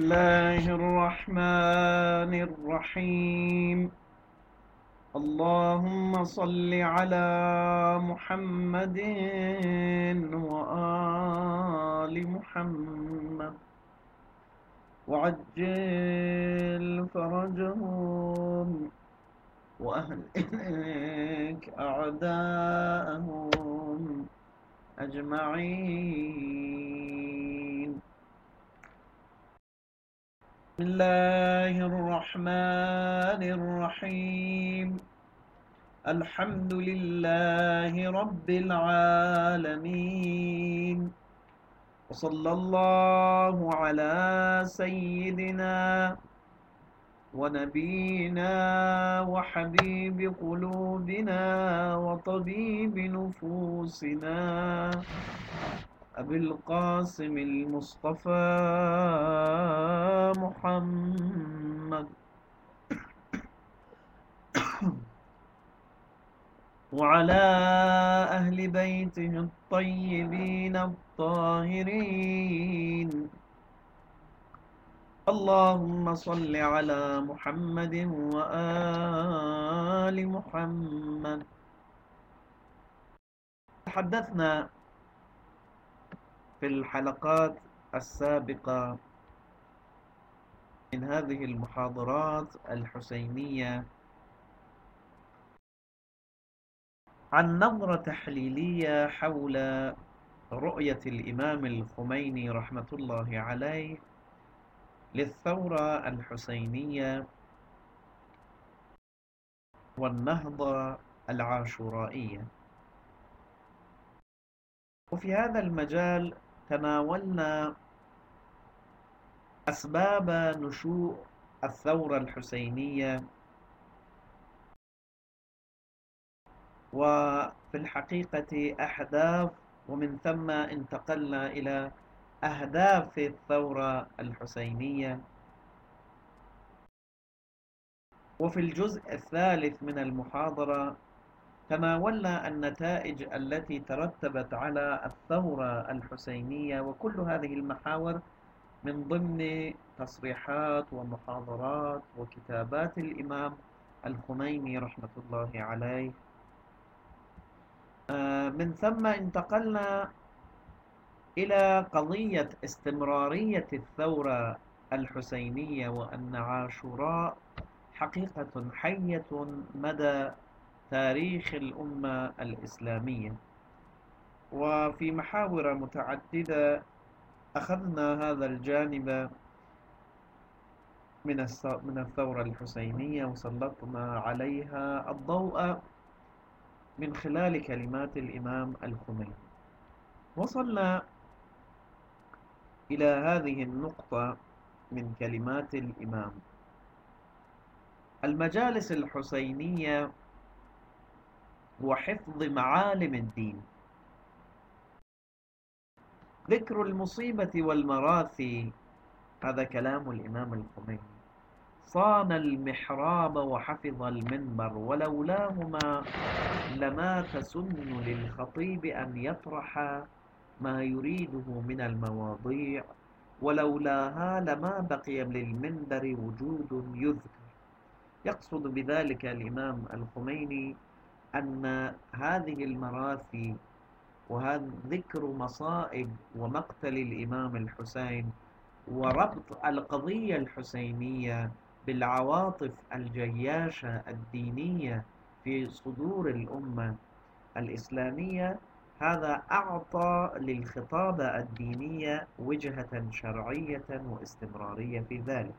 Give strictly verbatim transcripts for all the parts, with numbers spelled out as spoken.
الله الرحمن الرحيم. اللهم صل على محمد وآل محمد وعجل فرجهم وأهلك أعداءهم أجمعين. بسم الله الرحمن الرحيم. الحمد لله رب العالمين، وصلى الله على سيدنا ونبينا وحبيب قلوبنا وطبيب نفوسنا أبي القاسم المصطفى محمد وعلى أهل بيته الطيبين الطاهرين. اللهم صل على محمد وآل محمد. تحدثنا في الحلقات السابقة من هذه المحاضرات الحسينية عن نظرة تحليلية حول رؤية الإمام الخميني رحمة الله عليه للثورة الحسينية والنهضة العاشورائية. وفي هذا المجال تناولنا أسباب نشوء الثورة الحسينية، وفي الحقيقة أهداف، ومن ثم انتقلنا إلى أهداف الثورة الحسينية. وفي الجزء الثالث من المحاضرة تناولنا النتائج التي ترتبت على الثورة الحسينية، وكل هذه المحاور من ضمن تصريحات ومحاضرات وكتابات الإمام الخميني رحمة الله عليه. من ثم انتقلنا إلى قضية استمرارية الثورة الحسينية، وأن عاشوراء حقيقة حية مدى تاريخ الأمة الإسلامية. وفي محاور متعددة أخذنا هذا الجانب من من الثورة الحسينية وسلطنا عليها الضوء من خلال كلمات الإمام الخميني. وصلنا إلى هذه النقطة من كلمات الإمام: المجالس الحسينية وحفظ معالم الدين. ذكر المصيبة والمراثي، هذا كلام الإمام الخميني. صان المحراب وحفظ المنبر، ولولاهما لما تسن للخطيب أن يطرح ما يريده من المواضيع، ولولاها لما بقي للمنبر وجود يذكر. يقصد بذلك الإمام الخميني أن هذه المراثي وهذا ذكر مصائب ومقتل الإمام الحسين وربط القضية الحسينية بالعواطف الجياشة الدينية في صدور الأمة الإسلامية، هذا أعطى للخطابة الدينية وجهة شرعية واستمرارية في ذلك.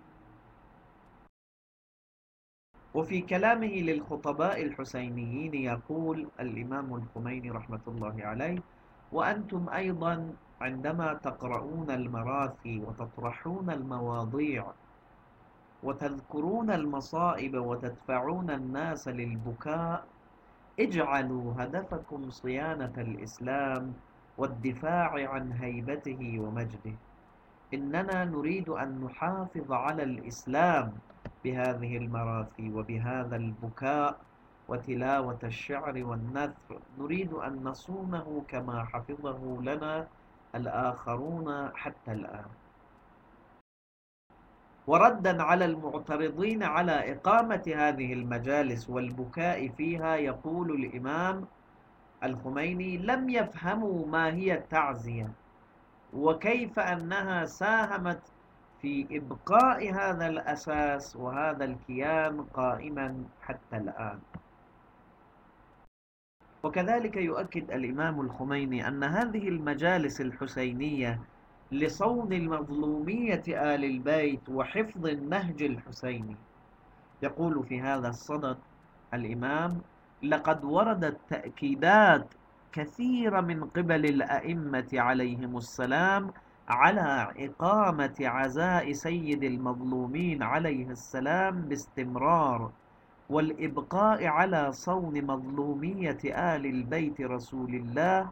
وفي كلامه للخطباء الحسينيين يقول الإمام الخميني رحمة الله عليه: وأنتم أيضا عندما تقرؤون المراثي وتطرحون المواضيع وتذكرون المصائب وتدفعون الناس للبكاء، اجعلوا هدفكم صيانة الإسلام والدفاع عن هيبته ومجده. إننا نريد أن نحافظ على الإسلام بهذه المراثي وبهذا البكاء وتلاوة الشعر والنثر، نريد أن نصونه كما حفظه لنا الآخرون حتى الآن. وردا على المعترضين على إقامة هذه المجالس والبكاء فيها، يقول الإمام الخميني: لم يفهموا ما هي التعزية وكيف أنها ساهمت في إبقاء هذا الأساس وهذا الكيان قائما حتى الآن. وكذلك يؤكد الإمام الخميني أن هذه المجالس الحسينية لصون المظلومية آل البيت وحفظ النهج الحسيني. يقول في هذا الصدد الإمام: لقد وردت تأكيدات كثيرة من قبل الأئمة عليهم السلام على إقامة عزاء سيد المظلومين عليه السلام باستمرار، والإبقاء على صون مظلومية آل البيت رسول الله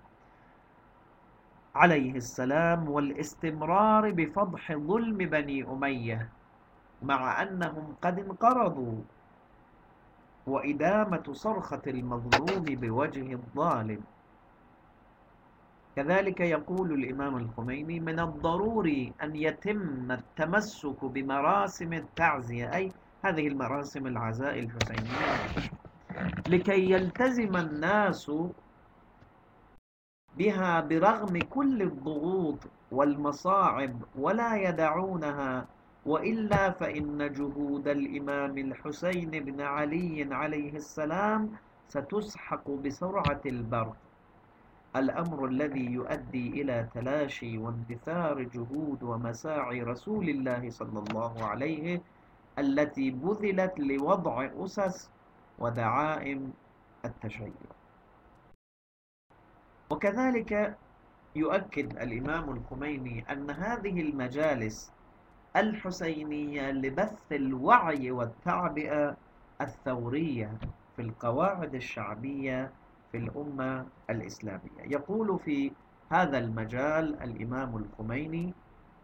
عليه السلام، والاستمرار بفضح ظلم بني أمية، مع أنهم قد انقرضوا، وإدامة صرخة المظلوم بوجه الظالم. كذلك يقول الإمام الخميني: من الضروري أن يتم التمسك بمراسم التعزية، أي هذه المراسم العزاء الحسينية، لكي يلتزم الناس بها برغم كل الضغوط والمصاعب ولا يدعونها، وإلا فإن جهود الإمام الحسين بن علي عليه السلام ستسحق بسرعة البرق، الأمر الذي يؤدي إلى تلاشي واندثار جهود ومساعي رسول الله صلى الله عليه التي بذلت لوضع أسس ودعائم التشيع. وكذلك يؤكد الإمام الخميني أن هذه المجالس الحسينية لبث الوعي والتعبئة الثورية في القواعد الشعبية في الأمة الإسلامية. يقول في هذا المجال الإمام الخميني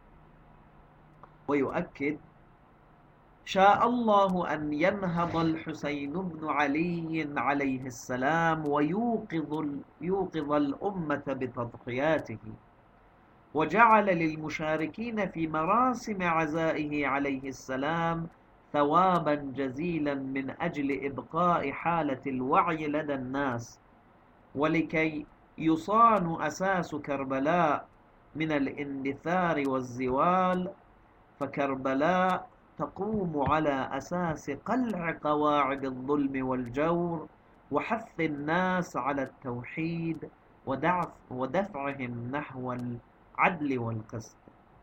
ويؤكد: شاء الله أن ينهض الحسين بن علي عليه السلام ويوقظ يوقظ الأمة بتضحياته، وجعل للمشاركين في مراسم عزائه عليه السلام ثوابا جزيلا من أجل إبقاء حالة الوعي لدى الناس، ولكي يصان أساس كربلاء من الاندثار والزوال، فكربلاء تقوم على أساس قلع قواعد الظلم والجور وحث الناس على التوحيد ودفعهم نحو العدل والقسط.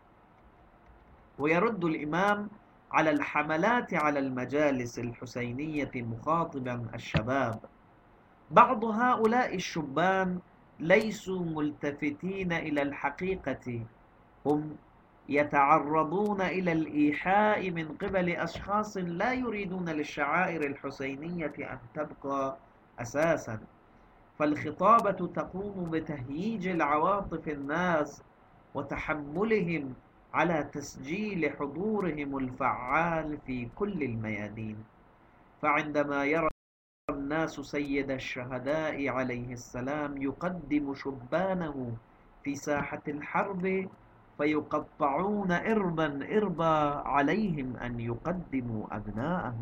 ويرد الإمام على الحملات على المجالس الحسينية مخاطبا الشباب: بعض هؤلاء الشبان ليسوا ملتفتين إلى الحقيقة، هم يتعرضون إلى الإيحاء من قبل أشخاص لا يريدون للشعائر الحسينية أن تبقى أساسا، فالخطابة تقوم بتهييج العواطف الناس وتحملهم على تسجيل حضورهم الفعال في كل الميادين. فعندما يرى الناس سيد الشهداء عليه السلام يقدم شبانه في ساحة الحرب فيقطعون إربا إربا، عليهم أن يقدموا أبناءهم.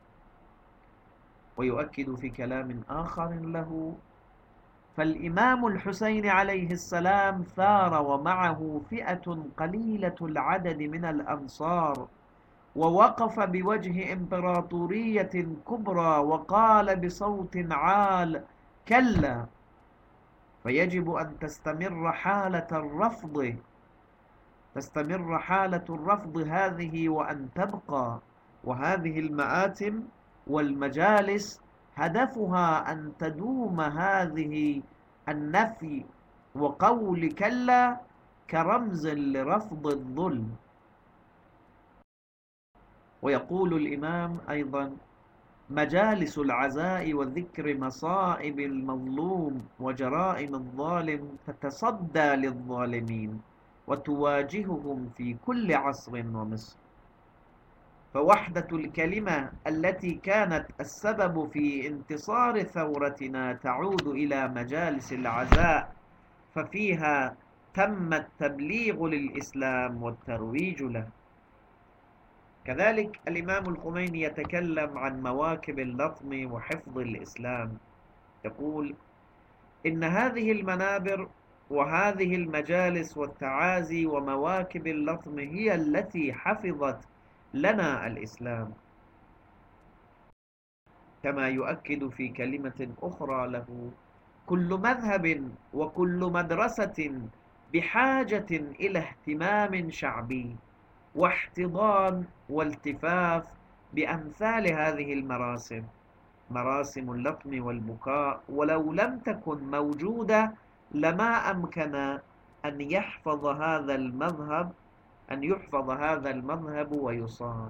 ويؤكد في كلام آخر له: فالإمام الحسين عليه السلام ثار ومعه فئة قليلة العدد من الأنصار، ووقف بوجه إمبراطورية كبرى وقال بصوت عال: كلا، فيجب أن تستمر حالة الرفض تستمر حالة الرفض هذه وأن تبقى. وهذه المآتم والمجالس هدفها أن تدوم هذه النفي وقول كلا كرمز لرفض الظلم. ويقول الإمام أيضا: مجالس العزاء وذكر مصائب المظلوم وجرائم الظالم تتصدى للظالمين وتواجههم في كل عصر ومصر، فوحدة الكلمة التي كانت السبب في انتصار ثورتنا تعود إلى مجالس العزاء، ففيها تم التبليغ للإسلام والترويج له. كذلك الإمام الخميني يتكلم عن مواكب اللطم وحفظ الإسلام، يقول: إن هذه المنابر وهذه المجالس والتعازي ومواكب اللطم هي التي حفظت لنا الإسلام. كما يؤكد في كلمة أخرى له: كل مذهب وكل مدرسة بحاجة إلى اهتمام شعبي واحتضان والتفاف بأمثال هذه المراسم، مراسم اللطم والبكاء، ولو لم تكن موجودة لما أمكن أن يحفظ هذا المذهب أن يحفظ هذا المذهب ويصان.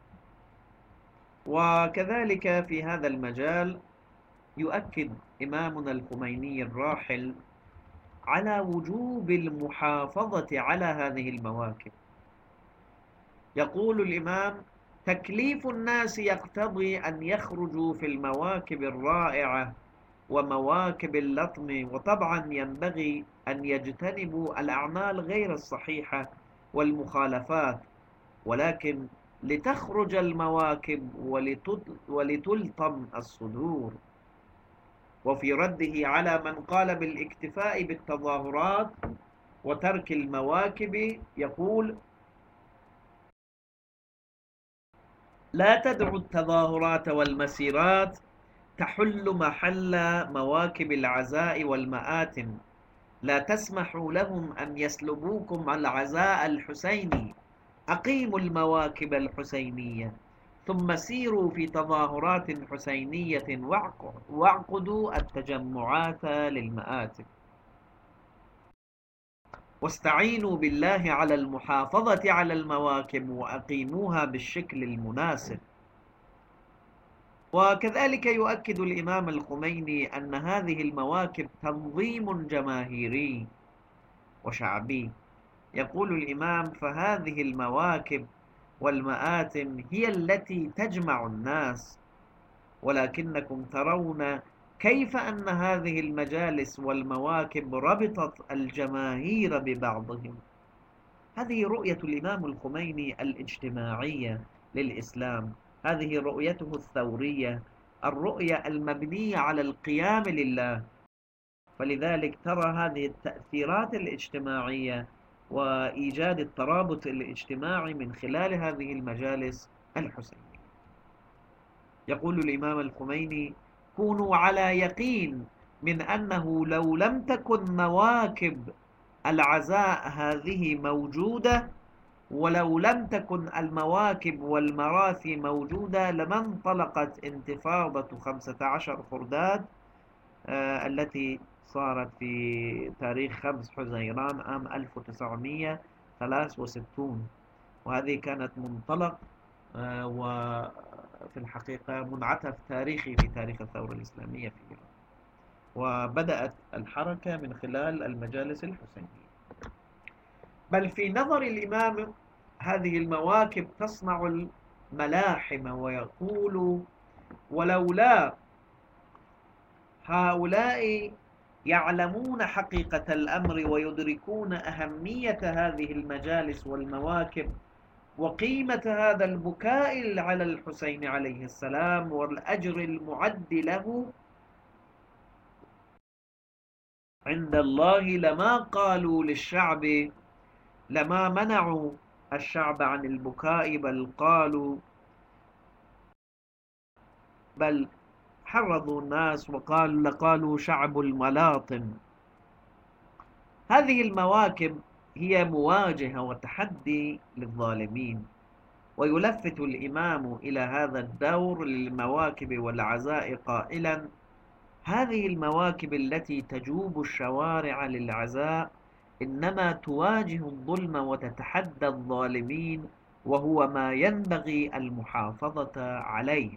وكذلك في هذا المجال يؤكد إمامنا الخميني الراحل على وجوب المحافظة على هذه المواكب. يقول الإمام: تكليف الناس يقتضي أن يخرجوا في المواكب الرائعة ومواكب اللطم، وطبعا ينبغي أن يجتنبوا الأعمال غير الصحيحة والمخالفات، ولكن لتخرج المواكب ولتلطم الصدور. وفي رده على من قال بالاكتفاء بالتظاهرات وترك المواكب يقول: لا تدعوا التظاهرات والمسيرات تحل محل مواكب العزاء والمآتم، لا تسمحوا لهم أن يسلبوكم العزاء الحسيني، أقيموا المواكب الحسينية ثم سيروا في تظاهرات حسينية واعقدوا التجمعات للمآتم، واستعينوا بالله على المحافظة على المواكب وأقيموها بالشكل المناسب. وكذلك يؤكد الإمام الخميني أن هذه المواكب تنظيم جماهيري وشعبي. يقول الإمام: فهذه المواكب والمآتم هي التي تجمع الناس، ولكنكم ترون كيف أن هذه المجالس والمواكب ربطت الجماهير ببعضهم. هذه رؤية الإمام الخميني الاجتماعية للإسلام، هذه رؤيته الثورية، الرؤية المبنية على القيام لله. فلذلك ترى هذه التأثيرات الاجتماعية وإيجاد الترابط الاجتماعي من خلال هذه المجالس الحسينية. يقول الإمام الخميني: كونوا على يقين من أنه لو لم تكن مواكب العزاء هذه موجودة، ولو لم تكن المواكب والمراثي موجودة، لما انطلقت انتفاضة خمسة عشر خرداد آه التي صارت في تاريخ خمسة حزيران عام ألف وتسعمئة وثلاثة وستين، وهذه كانت منطلق آه وفي الحقيقة منعطف تاريخي في تاريخ الثورة الإسلامية في إيران، وبدأت الحركة من خلال المجالس الحسينية. بل في نظر الإمام هذه المواكب تصنع الملاحم، ويقول: ولولا هؤلاء يعلمون حقيقة الأمر ويدركون أهمية هذه المجالس والمواكب وقيمة هذا البكاء على الحسين عليه السلام والأجر المعد له عند الله، لما قالوا للشعب، لما منعوا الشعب عن البكاء، بل قالوا بل حرضوا الناس وقالوا لقالوا شعب الملاطم. هذه المواكب هي مواجهة وتحدي للظالمين. ويلفت الإمام إلى هذا الدور للمواكب والعزاء قائلا: هذه المواكب التي تجوب الشوارع للعزاء إنما تواجه الظلم وتتحدى الظالمين، وهو ما ينبغي المحافظة عليه.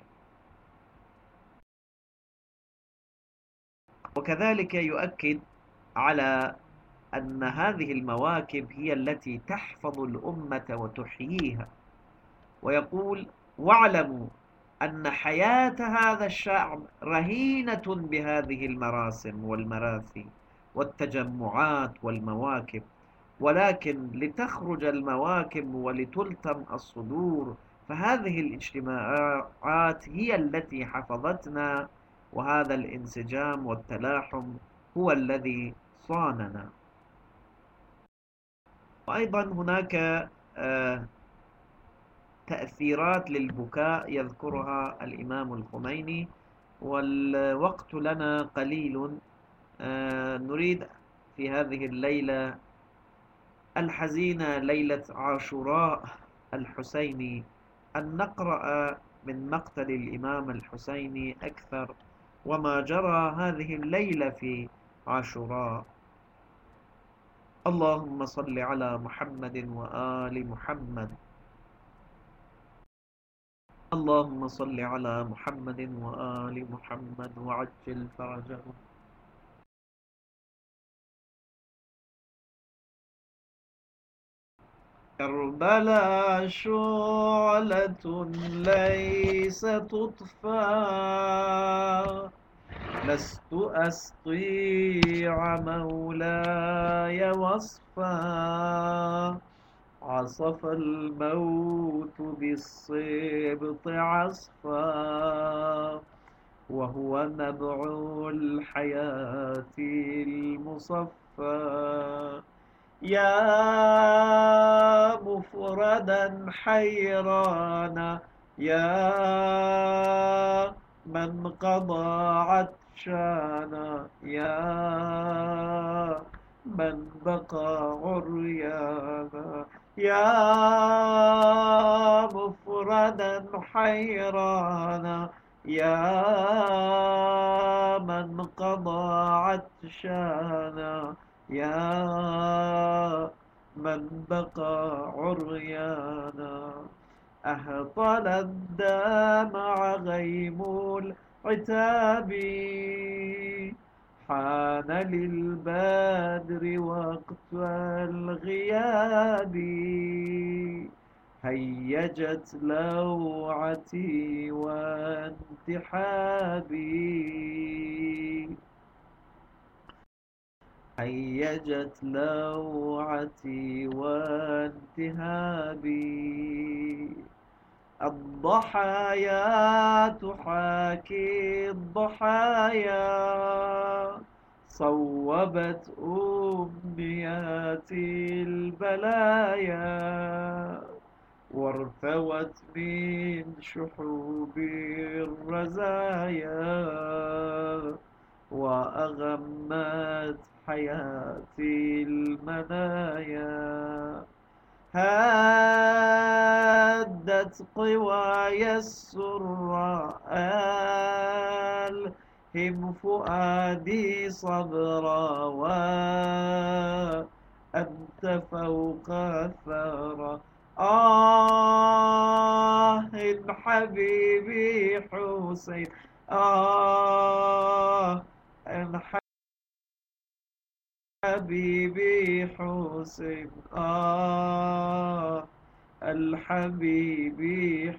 وكذلك يؤكد على أن هذه المواكب هي التي تحفظ الأمة وتحييها، ويقول: واعلموا أن حياة هذا الشعب رهينة بهذه المراسم والمراثي والتجمعات والمواكب، ولكن لتخرج المواكب ولتلتم الصدور فهذه الاجتماعات هي التي حفظتنا، وهذا الانسجام والتلاحم هو الذي صاننا. وأيضا هناك آه، تأثيرات للبكاء يذكرها الإمام الخميني، والوقت لنا قليل. آه، نريد في هذه الليلة الحزينة، ليلة عاشوراء الحسيني، أن نقرأ من مقتل الإمام الحسيني أكثر، وما جرى هذه الليلة في عاشوراء. اللهم صل على محمد وآل محمد. اللهم صل على محمد وآل محمد وعجل فرجهم. كربلاء شعلة ليس تطفى، لست أستطيع مولاي وصفا، عصف الموت بالصبط عصفا، وهو نبع الحياة المصفى. يا مفردا حيرانا، يا من قضى عطشانا، يا من بقى عريانا، يا مفردا حيرانا، يا من قضى عطشانا، يا من بقى عريانا. أهطل الدمع غيم العتاب، حان للبدر وقت الغياب، هيجت لوعتي وانتحابي، هيجت لوعتي وانتهابي. الضحايا تحاكي الضحايا، صوبت أمنياتي البلايا، وارتوت من شحوب الرزايا، وأغمت حياتي المنايا. هادت قواي السرى، ألهم فؤادي صبرا، وأنت فوق الثرى. آه إن حبيبي حسين، آه إن حبيبي حسين، آه الحبيبي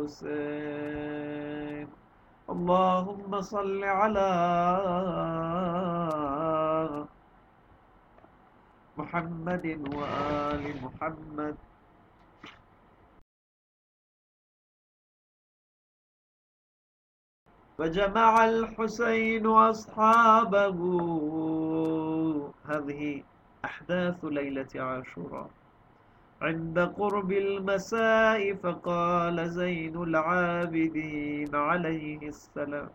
حسين. اللهم صل على محمد وآل محمد. فجمع الحسين أصحابه. هذه أحداث ليلة عاشوراء. عند قرب المساء فقال زين العابدين عليه السلام،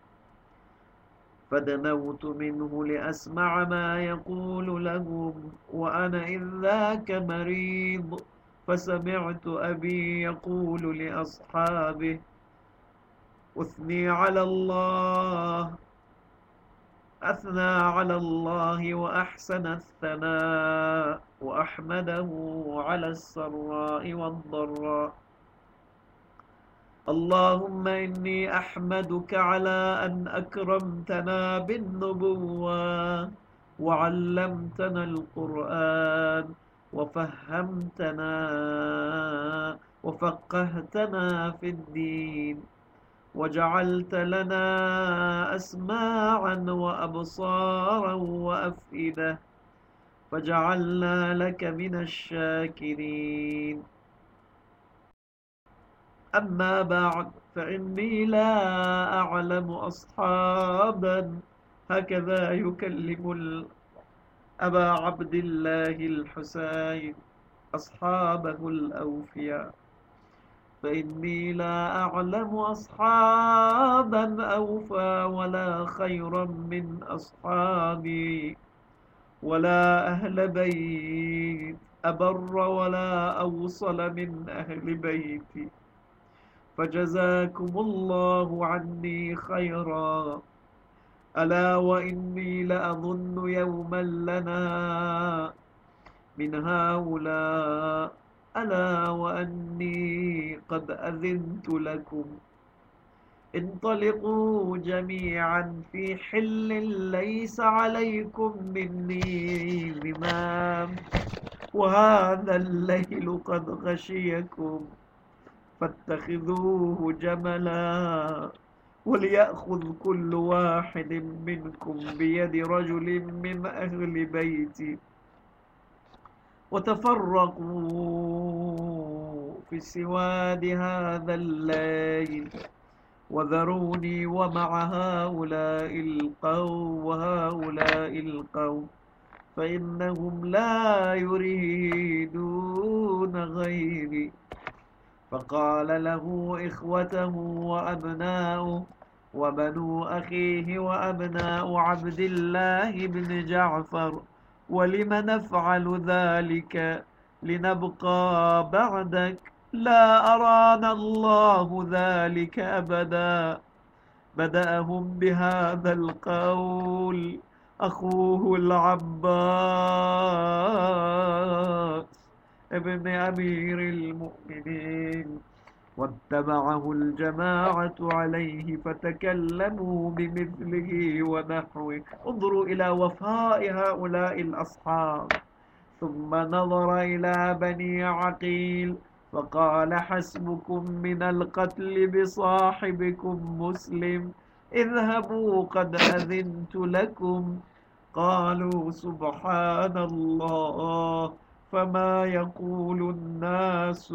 فدنوت منه لأسمع ما يقول لهم، وأنا إذ ذاك مريض، فسمعت أبي يقول لأصحابه: أثني على الله، أثنى على الله وأحسن الثناء، وأحمده على السراء والضراء. اللهم إني أحمدك على أن أكرمتنا بالنبوة، وعلمتنا القرآن، وفهمتنا وفقهتنا في الدين، وجعلت لنا أسماعا وأبصارا وأفئدة، فجعلنا لك من الشاكرين. أما بعد فإني لا أعلم أصحابا هكذا يكلم أبا عبد الله الحسين أصحابه الأوفياء، فإني لا أعلم أصحابا أوفى ولا خيرا من أصحابي، ولا أهل بيت أبر ولا أوصل من أهل بيتي، فجزاكم الله عني خيرا. ألا وإني لأظن يوما لنا من هؤلاء، ألا وأني قد أذنت لكم، انطلقوا جميعا في حل ليس عليكم مني ذمام، وهذا الليل قد غشيكم، فاتخذوه جملا، وليأخذ كل واحد منكم بيد رجل من أهل بيتي، وتفرقوا في سواد هذا الليل، وذروني ومع هؤلاء القوم وهؤلاء القوم، فإنهم لا يريدون غيري. فقال له إخوته وأبناؤه وبنو أخيه وأبناء عبد الله بن جعفر: ولم نفعل ذلك؟ لنبقى بعدك؟ لا أرانا الله ذلك أبدا. بدأهم بهذا القول أخوه العباس ابن أمير المؤمنين، واتبعه الجماعة عليه، فتكلموا بمثله ونحوه. انظروا إلى وفاء هؤلاء الأصحاب. ثم نظر إلى بني عقيل فقال: حسبكم من القتل بصاحبكم مسلم، اذهبوا قد أذنت لكم. قالوا: سبحان الله، فما يقول الناس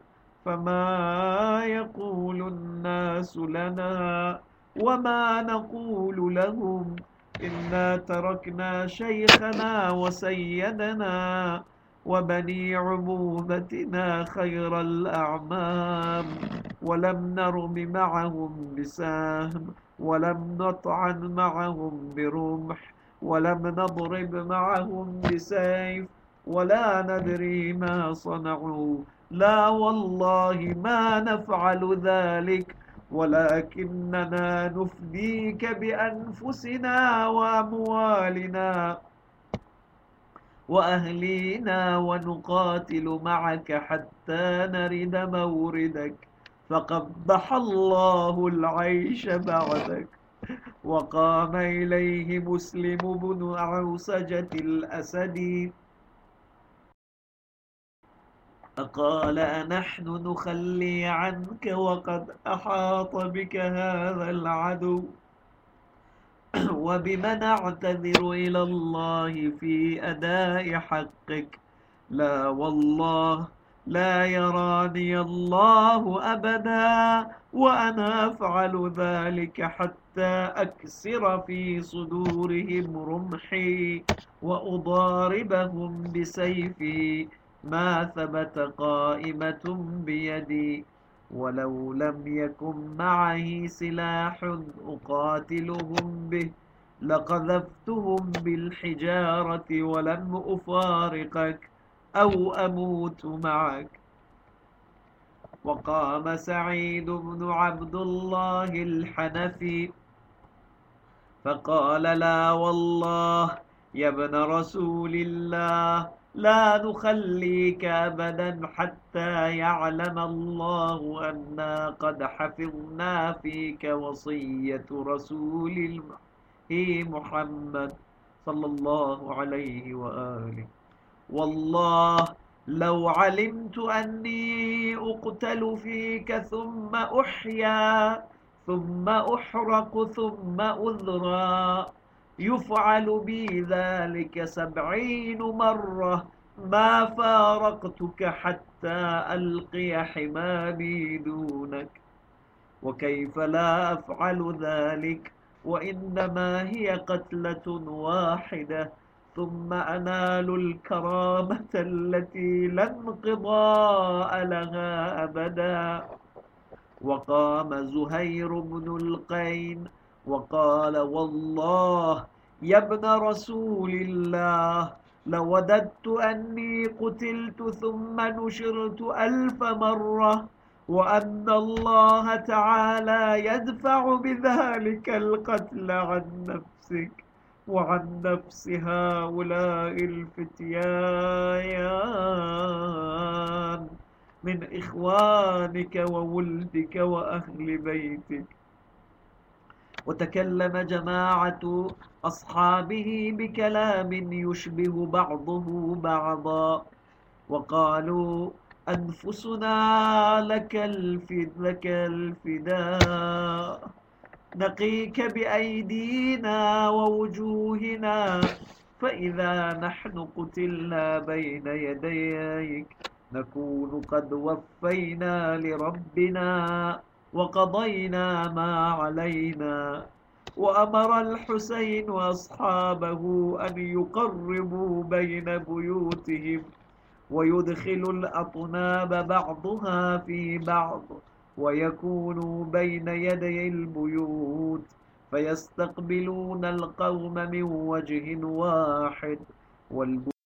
فما يقول الناس لنا وما نقول لهم، إنا تركنا شيخنا وسيدنا وبني عمومتنا خير الأعمام، ولم نرم معهم بسهم، ولم نطعن معهم برمح، ولم نضرب معهم بسيف، ولا ندري ما صنعوا. لا والله ما نفعل ذلك، ولكننا نفديك بأنفسنا وأموالنا وأهلينا، ونقاتل معك حتى نرد موردك، فقبح الله العيش بعدك. وقام إليه مسلم بن عوسجة الأسدي فقال: أنحن نخلي عنك وقد أحاط بك هذا العدو، وبم نعتذر إلى الله في أداء حقك؟ لا والله لا يراني الله أبدا وأنا أفعل ذلك حتى أكسر في صدورهم رمحي وأضاربهم بسيفي، ما ثبت قائمة بيدي، ولو لم يكن معه سلاح أقاتلهم به لقذفتهم بالحجارة ولم أفارقك أو أموت معك. وقام سعيد بن عبد الله الحنفي فقال: لا والله يا ابن رسول الله، لا نخليك أبدا حتى يعلم الله أنا قد حفظنا فيك وصية رسول الله محمد صلى الله عليه وآله. والله لو علمت أني أقتل فيك ثم أحيا ثم أحرق ثم أذرى يفعل بي ذلك سبعين مرة ما فارقتك حتى ألقي حمامي دونك، وكيف لا أفعل ذلك وإنما هي قتلة واحدة ثم أنال الكرامة التي لا انقضاء لها أبدا. وقام زهير بن القين وقال: والله يا ابن رسول الله، لوددت أني قتلت ثم نشرت ألف مرة، وأن الله تعالى يدفع بذلك القتل عن نفسك وعن نفس هؤلاء الفتيان من إخوانك وولدك وأهل بيتك. وتكلم جماعة أصحابه بكلام يشبه بعضه بعضا، وقالوا: أنفسنا لك لك الفداء، نقيك بأيدينا ووجوهنا، فإذا نحن قتلنا بين يديك نكون قد وفينا لربنا وقضينا ما علينا. وأمر الحسين وأصحابه أن يقربوا بين بيوتهم ويدخل الأطناب بعضها في بعض ويكونوا بين يدي البيوت فيستقبلون القوم من وجه واحد، والبيوت